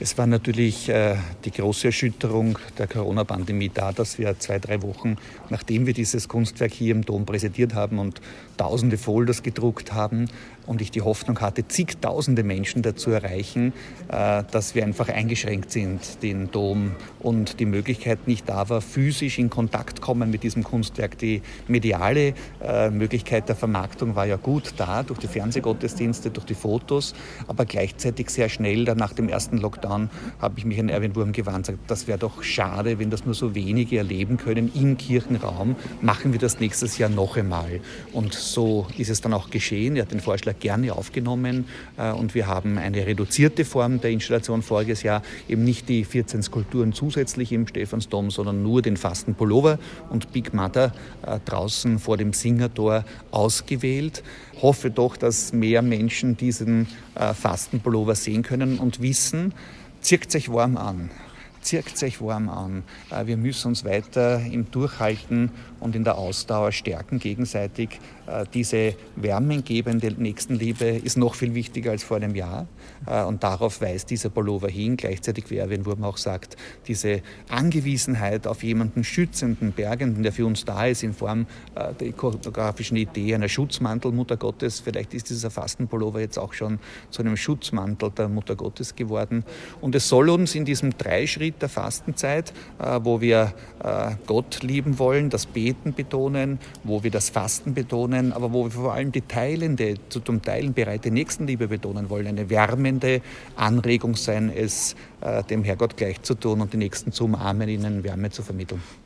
Es war natürlich die große Erschütterung der Corona-Pandemie da, dass wir 2-3 Wochen, nachdem wir dieses Kunstwerk hier im Dom präsentiert haben und tausende Folders gedruckt haben und ich die Hoffnung hatte, zigtausende Menschen dazu erreichen, dass wir einfach eingeschränkt sind, den Dom, und die Möglichkeit nicht da war, physisch in Kontakt kommen mit diesem Kunstwerk. Die mediale Möglichkeit der Vermarktung war ja gut da, durch die Fernsehgottesdienste, durch die Fotos, aber gleichzeitig sehr schnell, dann nach dem ersten Lockdown, habe ich mich an Erwin Wurm gewandt und gesagt, das wäre doch schade, wenn das nur so wenige erleben können im Kirchenraum. Machen wir das nächstes Jahr noch einmal. Und so ist es dann auch geschehen. Er hat den Vorschlag gerne aufgenommen und wir haben eine reduzierte Form der Installation voriges Jahr, eben nicht die 14 Skulpturen zusätzlich im Stephansdom, sondern nur den Fastenpullover und Big Mother draußen vor dem Singertor ausgewählt. Hoffe doch, dass mehr Menschen diesen Fastenpullover sehen können und wissen, zieht euch warm an. Zieht euch warm an. Wir müssen uns weiter im Durchhalten und in der Ausdauer stärken gegenseitig. Diese wärmengebende Nächstenliebe ist noch viel wichtiger als vor einem Jahr. Und darauf weist dieser Pullover hin. Gleichzeitig, wie Erwin Wurm auch sagt, diese Angewiesenheit auf jemanden Schützenden, Bergenden, der für uns da ist, in Form der ikonografischen Idee einer Schutzmantelmutter Gottes. Vielleicht ist dieser Fastenpullover jetzt auch schon zu einem Schutzmantel der Mutter Gottes geworden. Und es soll uns in diesem Dreischritt der Fastenzeit, wo wir Gott lieben wollen, das Beten betonen, wo wir das Fasten betonen, aber wo wir vor allem die teilende, zum Teilen bereite Nächstenliebe betonen wollen, eine wärmende Anregung sein, es dem Herrgott gleich zu tun und die Nächsten zu umarmen, ihnen Wärme zu vermitteln.